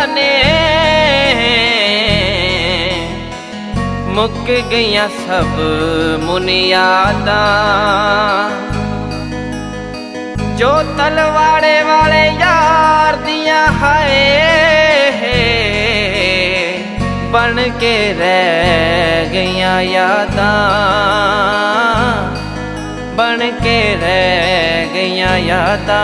ने मुक गईयां सब मुनियादा, जो तलवाड़े वाले यार दिया है बन के रह गईयां यादा, बन के रह गईयां यादा।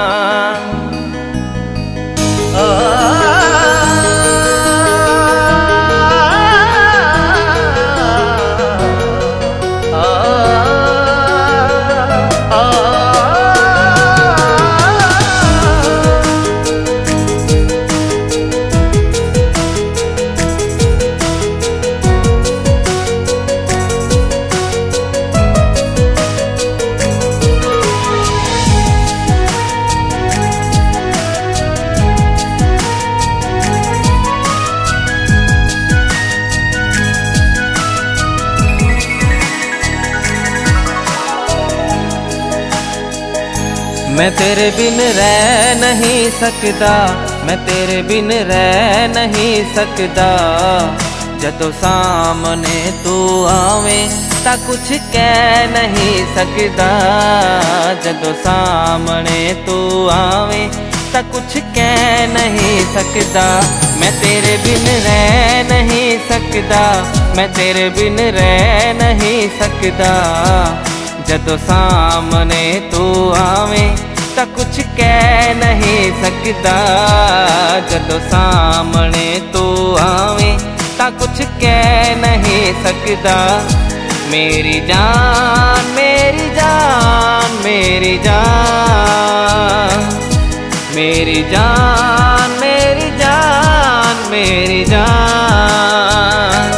मैं तेरे बिन रह नहीं सकदा, मैं तेरे बिन रह नहीं सकदा, जदों सामने तू आवे तां कुछ कह नहीं सकदा, जदों सामने तू आवे तां कुछ कह नहीं सकदा। मैं तेरे बिन रह नहीं सकदा, मैं तेरे बिन रह नहीं सकदा, जदों सामने तू आवे तां कुछ कह नहीं सकदा, जदों सामने तू आवे तां कुछ कह नहीं सकदा। मेरी जान मेरी जान मेरी जान, मेरी जान मेरी जान मेरी जान।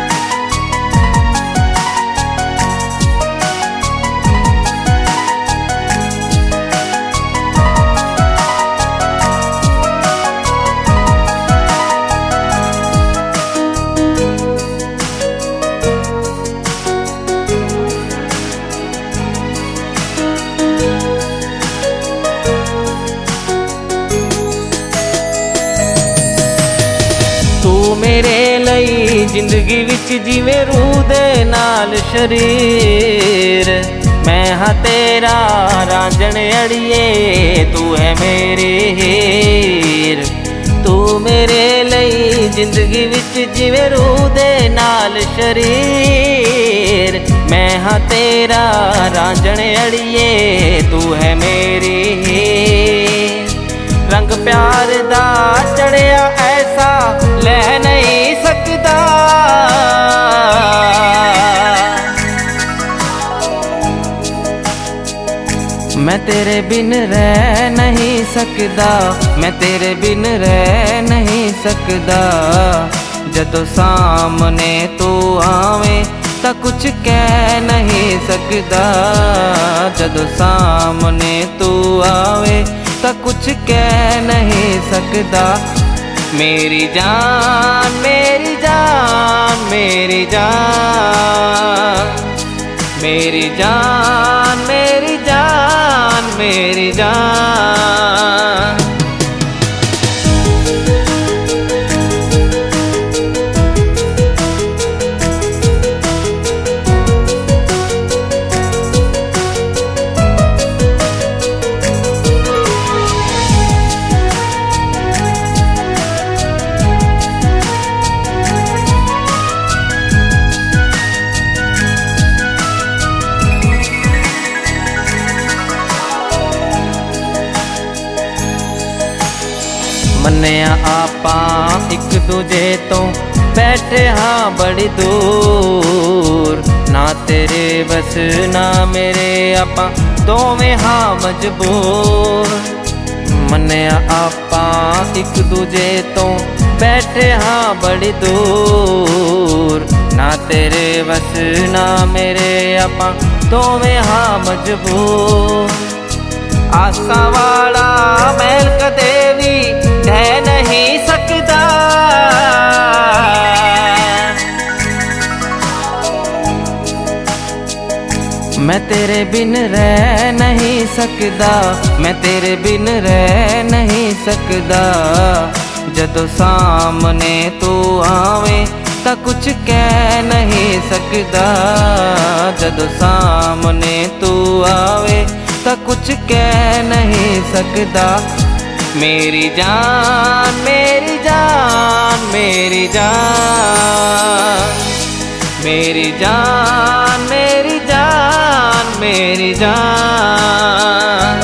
मेरे लई जिंदगी विच जीवे रूह दे नाल शरीर, मैं हाँ तेरा रांझण अड़िए तू है मेरी हीर। तू मेरे लई जिंदगी विच जीवे रूह दे नाल शरीर, मैं हाँ तेरा रांझण अड़िए तू है मेरी हीर। रंग प्यार दा चढ़िया ऐसा लह नहीं सकदा, मैं तेरे बिन रह नहीं सकदा, मैं तेरे बिन रह नहीं सकदा, जदों सामने तू आवे तां कुछ कह नहीं सकदा, जदों सामने तू आवे तां कुछ कह नहीं सकदा। मेरी जान मेरी जान मेरी जान, मेरी जान मेरी जान मेरी जान। मन्निया आपां एक दूजे तो बैठे हाँ बड़ी दूर, ना तेरे बस ना मेरे आपां दोवें हाँ मजबूर। मन्निया आपां एक दूजे तो बैठे हाँ बड़ी दूर, ना तेरे बस ना मेरे आपां दोवें हाँ मजबूर। आसा वाला महल कदे भी ढह नहीं सकदा, मैं तेरे बिन रह नहीं सकदा, मैं तेरे बिन रह नहीं सकदा, जदों सामने तू आवे तां कुछ कह नहीं सकदा। जदों सामने तू आवे तां कुछ कह नहीं सकदा। मेरी जान मेरी जान मेरी जान मेरी जान मेरी जान मेरी जान।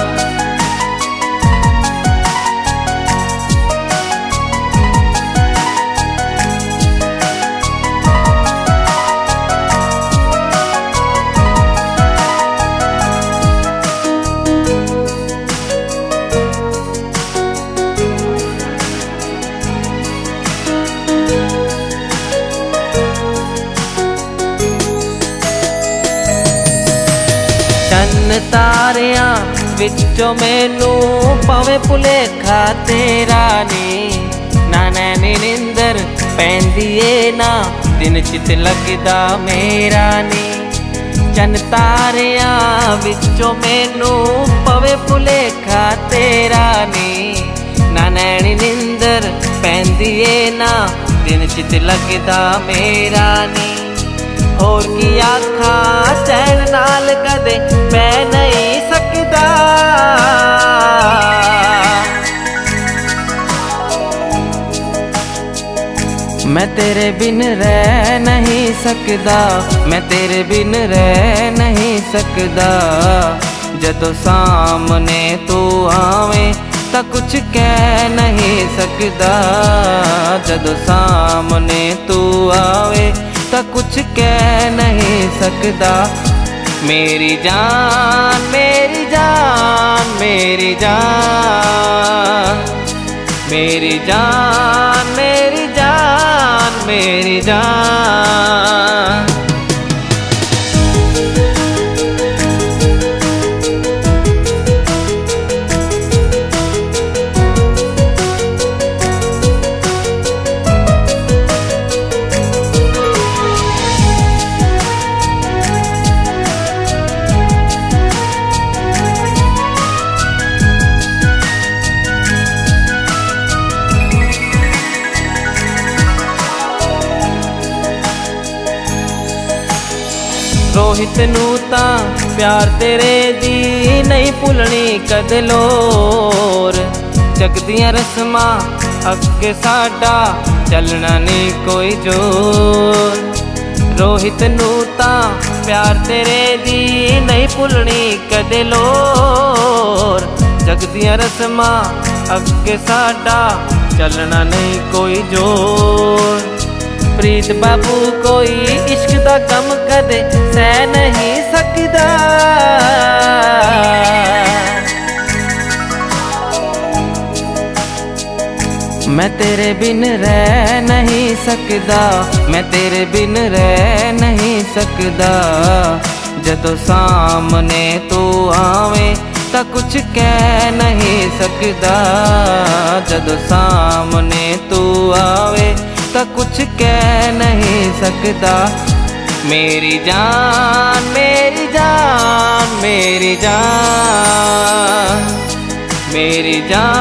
चन्न तारियां विचों मैनू भावें भुलेखा तेरा नी, ना नैनी निंदर पैंदी ए ना दिन चित लगदा मेरा नी। चन्न तारियां विचों मैनू भावें भुलेखा तेरा नी, ना नैनी निंदर पैंदी ए ना दिन चित लगदा मेरा नी। होर की आखा चैन नाल कदे मैं नहीं सकदा। मैं तेरे बिन रह नहीं सकदा, मैं तेरे बिन रह नहीं सकदा। जदों सामने तू आवे तां कुछ कह नहीं सकदा। जदों सामने तू आवे तां कुछ कह नहीं सकदा। मेरी जान मेरी जान मेरी जान मेरी जान मेरी जान मेरी जान। रोहित नू तां प्यार तेरे दी नहीं भुलनी कदे लोर। जगदियां रस्मां अगे साडा चलना नहीं कोई जोर। रोहित नू तां प्यार तेरे दी नहीं भुलनी कदे लोर। जगदियां रस्मां अगे साडा चलना नहीं कोई जोर। प्रीत बाबू कोई इश्क दा गम कदे सह नहीं सकदा। मैं तेरे बिन रह नहीं सकदा, मैं तेरे बिन रह नहीं सकदा। जदों सामने तू आवे तां कुछ कह नहीं सकदा। जदों सामने तू आवे तां कुछ कह नहीं सकदा। मेरी जान मेरी जान मेरी जान मेरी जान